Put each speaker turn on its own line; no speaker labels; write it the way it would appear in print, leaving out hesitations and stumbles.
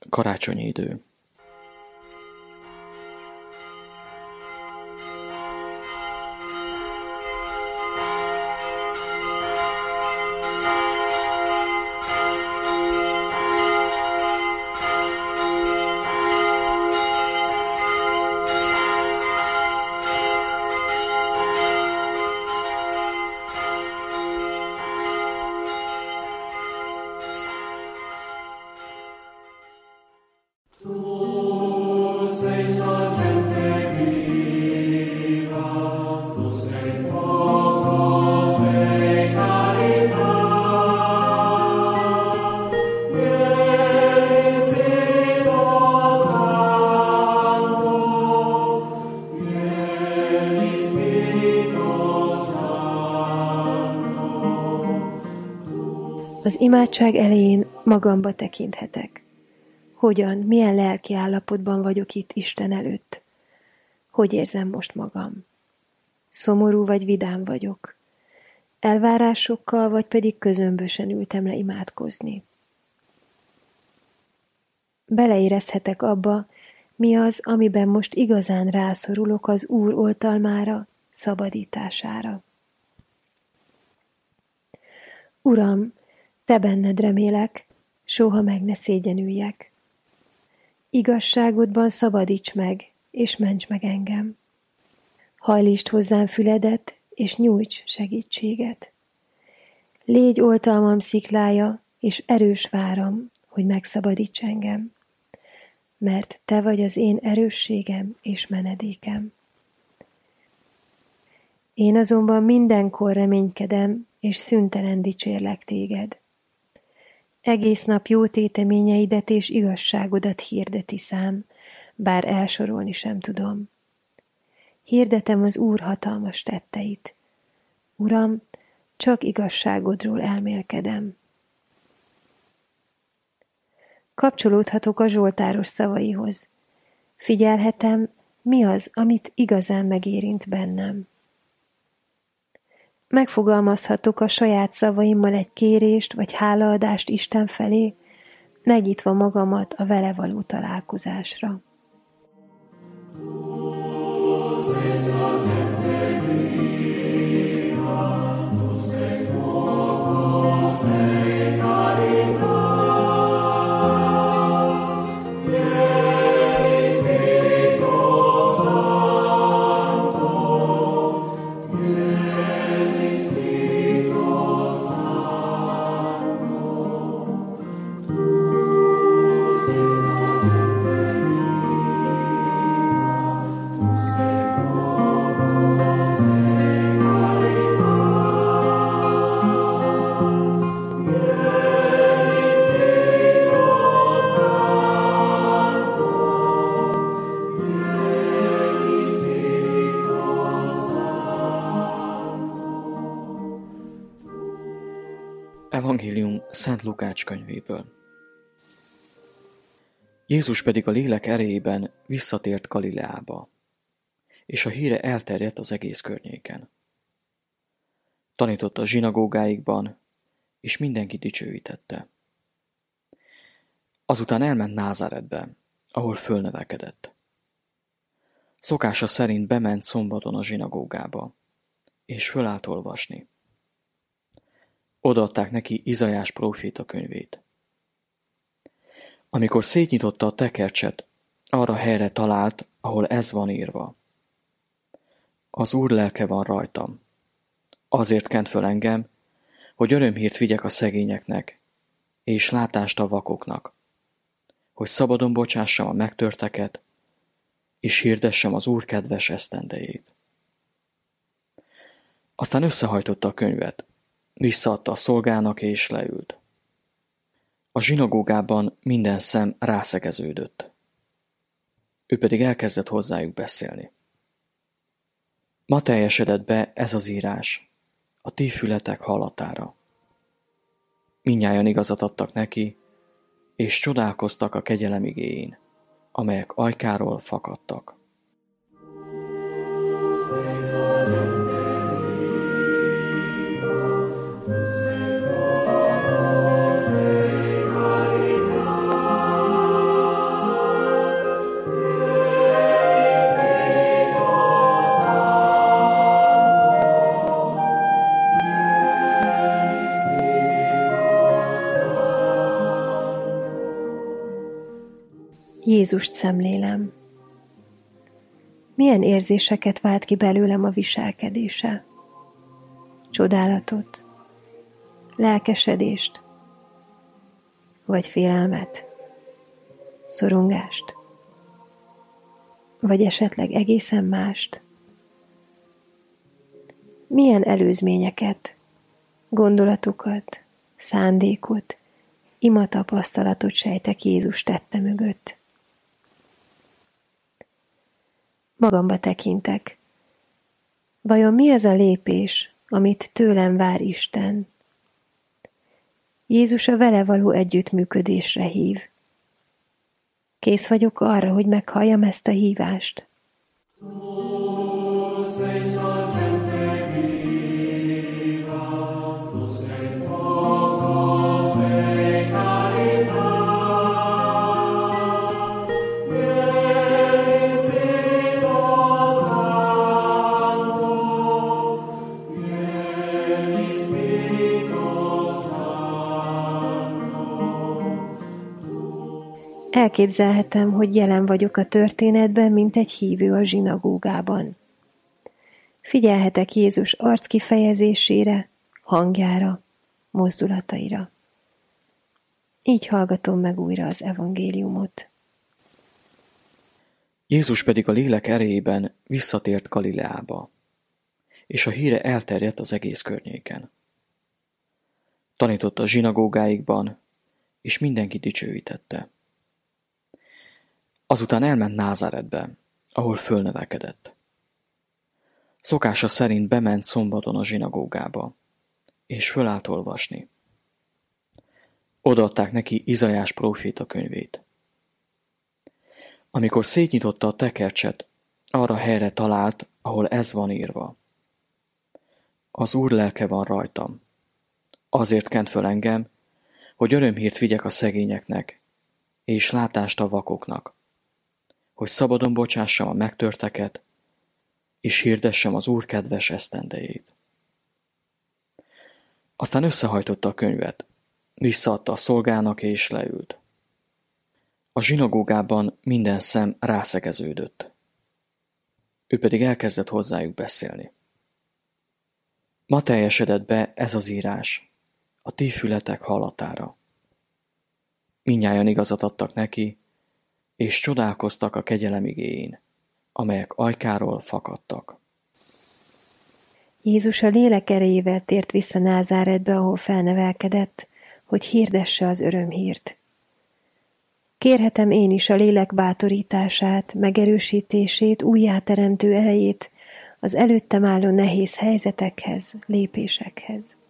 Karácsonyi idő.
Az imádság elején magamba tekinthetek. Hogyan, milyen lelki állapotban vagyok itt Isten előtt? Hogy érzem most magam? Szomorú vagy vidám vagyok? Elvárásokkal, vagy pedig közömbösen ültem le imádkozni? Beleérezhetek abba, mi az, amiben most igazán rászorulok az Úr oltalmára, szabadítására. Uram, Te benned remélek, soha meg ne szégyenüljek. Igazságodban szabadíts meg, és ments meg engem. Hajlítsd hozzám füledet, és nyújts segítséget. Légy oltalmam sziklája, és erős váram, hogy megszabadíts engem. Mert Te vagy az én erősségem és menedékem. Én azonban mindenkor reménykedem, és szüntelen dicsérlek Téged. Egész nap jó téteményeidet és igazságodat hirdeti szám, bár elsorolni sem tudom. Hirdetem az Úr hatalmas tetteit. Uram, csak igazságodról elmélkedem. Kapcsolódhatok a zsoltáros szavaihoz. Figyelhetem, mi az, amit igazán megérint bennem. Megfogalmazhatok a saját szavaimmal egy kérést vagy hálaadást Isten felé, megnyitva magamat a vele való találkozásra.
Evangélium Szent Lukács könyvéből. Jézus pedig a lélek erejében visszatért Galileába, és a híre elterjedt az egész környéken. Tanított a zsinagógáikban, és mindenki dicsőítette. Azután elment Názáretbe, ahol fölnevelkedett. Szokása szerint bement szombaton a zsinagógába, és fölállt olvasni. Odaadták neki Izaiás próféta könyvét. Amikor szétnyitotta a tekercset, arra helyre talált, ahol ez van írva. Az Úr lelke van rajtam. Azért kent föl engem, hogy örömhírt vigyek a szegényeknek, és látást a vakoknak, hogy szabadon bocsássam a megtörteket, és hirdessem az Úr kedves esztendejét. Aztán összehajtotta a könyvet, visszaadta a szolgának, és leült. A zsinagógában minden szem rászegeződött. Ő pedig elkezdett hozzájuk beszélni. Ma teljesedett be ez az írás, a ti fületek hallatára. Mindnyájan igazat adtak neki, és csodálkoztak a kegyelem igéjén, amelyek ajkáról fakadtak.
Jézust szemlélem. Milyen érzéseket vált ki belőlem a viselkedése? Csodálatot, lelkesedést, vagy félelmet, szorongást, vagy esetleg egészen mást? Milyen előzményeket, gondolatokat, szándékot, imatapasztalatot sejtek Jézus tette mögött? Magamba tekintek. Vajon mi az a lépés, amit tőlem vár Isten? Jézus a vele való együttműködésre hív. Kész vagyok arra, hogy meghalljam ezt a hívást. Elképzelhetem, hogy jelen vagyok a történetben, mint egy hívő a zsinagógában. Figyelhetek Jézus arckifejezésére, hangjára, mozdulataira. Így hallgatom meg újra az evangéliumot.
Jézus pedig a lélek erejében visszatért Galileába, és a híre elterjedt az egész környéken. Tanított a zsinagógáikban, és mindenki dicsőítette. Azután elment Názáretbe, ahol fölnevelkedett. Szokása szerint bement szombaton a zsinagógába, és fölállt olvasni. Odaadták neki Izaiás próféta könyvét. Amikor szétnyitotta a tekercset, arra helyre talált, ahol ez van írva. Az Úr lelke van rajtam. Azért kent föl engem, hogy örömhírt vigyek a szegényeknek, és látást a vakoknak, hogy szabadon bocsássam a megtörteket, és hirdessem az Úr kedves esztendejét. Aztán összehajtotta a könyvet, visszaadta a szolgának, és leült. A zsinagógában minden szem rászegeződött. Ő pedig elkezdett hozzájuk beszélni. Ma teljesedett be ez az írás, a ti fületek hallatára. Mindnyájan igazat adtak neki, és csodálkoztak a kegyelem igéjén, amelyek ajkáról fakadtak.
Jézus a lélek erejével tért vissza Názáretbe, ahol felnevelkedett, hogy hirdesse az örömhírt. Kérhetem én is a lélek bátorítását, megerősítését, újjáteremtő erejét az előttem álló nehéz helyzetekhez, lépésekhez.